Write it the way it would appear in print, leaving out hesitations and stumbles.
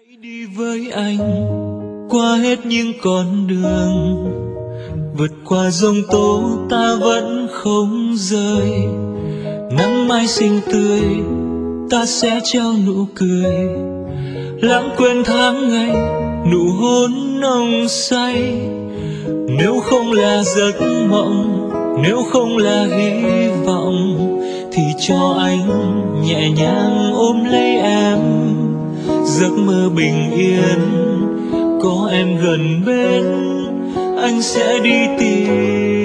Đi với anh qua hết những con đường, vượt qua giông tố ta vẫn không rời. Nắng mai xinh tươi ta sẽ trao nụ cười, lãng quên tháng ngày nụ hôn nồng say. Nếu không là giấc mộng, nếu không là hy vọng, thì cho anh nhẹ nhàng ôm lấy em. Giấc mơ bình yên có em gần bên, anh sẽ đi tìm.